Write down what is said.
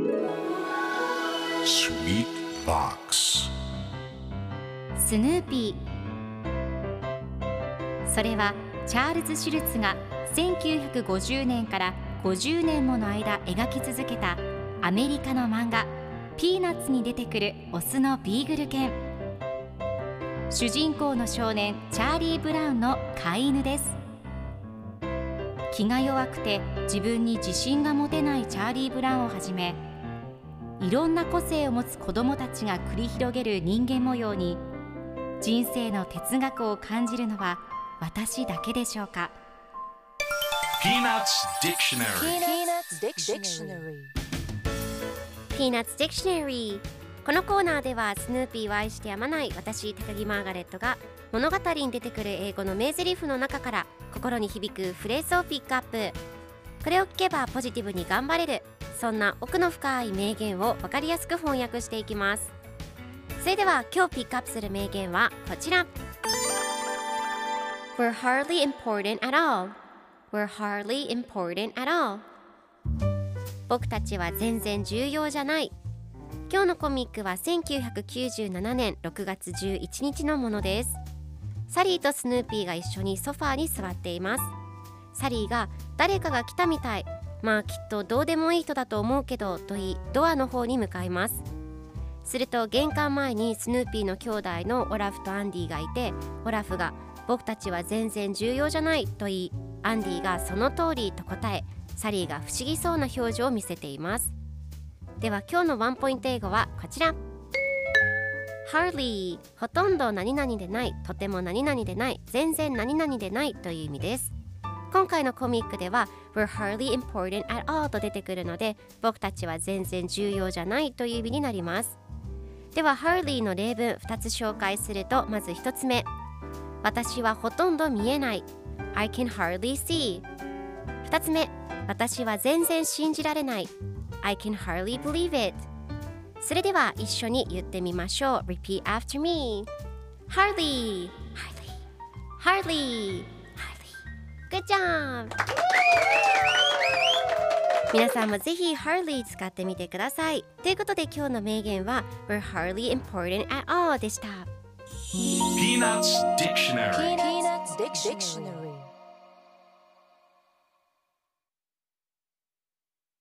Sweet Box スヌーピー。それはチャールズ・シュルツが1950年から50年もの間描き続けたアメリカの漫画ピーナッツに出てくるオスのビーグル犬。主人公の少年チャーリー・ブラウンの飼い犬です。気が弱くて自分に自信が持てないチャーリー・ブラウンをはじめ、いろんな個性を持つ子どもたちが繰り広げる人間模様に人生の哲学を感じるのは私だけでしょうか。 Peanuts Dictionary Peanuts Dictionary。 このコーナーではスヌーピーを愛してやまない私高木マーガレットが物語に出てくる英語の名台詞の中から心に響くフレーズをピックアップ。これを聞けばポジティブに頑張れる、そんな奥の深い名言を分かりやすく翻訳していきます。それでは今日ピックアップする名言はこちら。 We're hardly important at all. We're hardly important at all。 僕たちは全然重要じゃない。今日のコミックは1997年6月11日のものです。サリーとスヌーピーが一緒にソファーに座っています。サリーが誰かが来たみたい、まあきっとどうでもいい人だと思うけどと言いドアの方に向かいます。すると玄関前にスヌーピーの兄弟のオラフとアンディがいて、オラフが僕たちは全然重要じゃないと言い、アンディがその通りと答え、サリーが不思議そうな表情を見せています。では今日のワンポイント英語はこちら。 Hardly ほとんど何々でない、とても何々でない、全然何々でないという意味です。今回のコミックでは We're hardly important at all と出てくるので、僕たちは全然重要じゃないという意味になります。では hardly の例文2つ紹介すると、まず1つ目、私はほとんど見えない、 I can hardly see。 2つ目、私は全然信じられない、 I can hardly believe it。 それでは一緒に言ってみましょう。 Repeat after me。 Hardly Hardly Good job。 皆さんもぜひ Hardly 使ってみてください。ということで今日の名言は We're hardly important at all でした。 Peanuts Dictionary